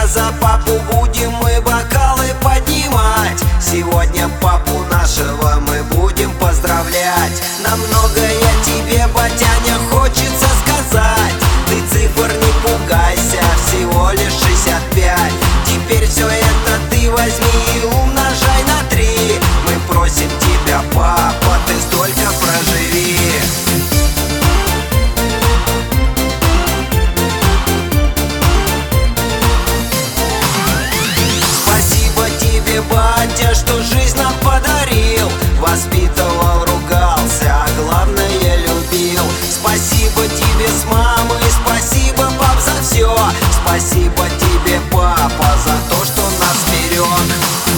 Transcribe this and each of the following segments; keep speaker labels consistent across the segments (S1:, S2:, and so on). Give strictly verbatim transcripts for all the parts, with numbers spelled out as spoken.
S1: за папу будем мы бокалы поднимать. Сегодня папу нашего мы будем поздравлять. На многое тебе, батяня, хочется сказать. Ты цифр не пугайся, всего лишь шестьдесят пять. Теперь все это ты возьми и умножай на три. Мы просим тебя, папа, ты столько проживи. Спасибо тебе, батя, что жизнь нам подарил. Воспитывал, ругался, а главное любил. Спасибо тебе с мамой, спасибо, пап, за все. Спасибо тебе, папа, за то, что нас берег.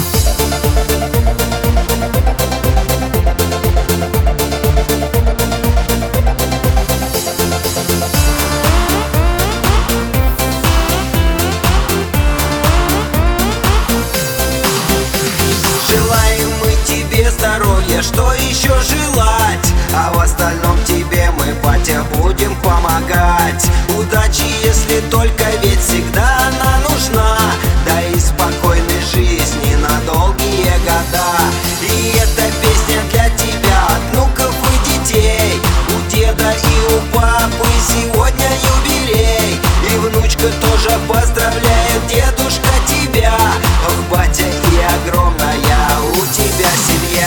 S1: Желаем мы тебе здоровья, что еще желать? А в остальном тебе мы, батя, будем помогать. Удачи, если только, ведь всегда она нужна. Да и спокойной жизни на долгие года. И эта песня для тебя, от внуков и детей. У деда и у папы сегодня юбилей. И внучка тоже поздравляет, дедушка, тебя. Ох, батя, и огромная у тебя семья.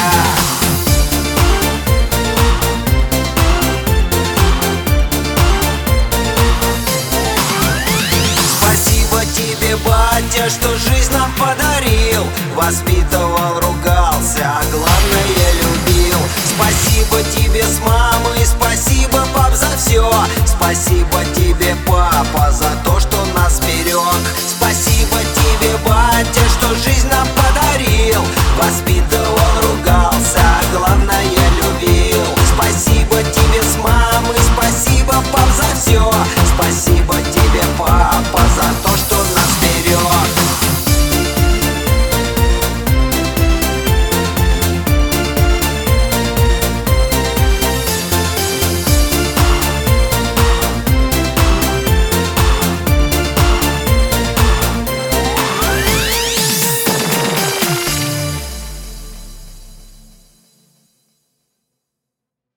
S1: Спасибо тебе, батя, что жизнь нам подарил. Воспитывал, ругался, а главное любил. Спасибо тебе с мамой, спасибо, пап, за все. Спасибо тебе, папа,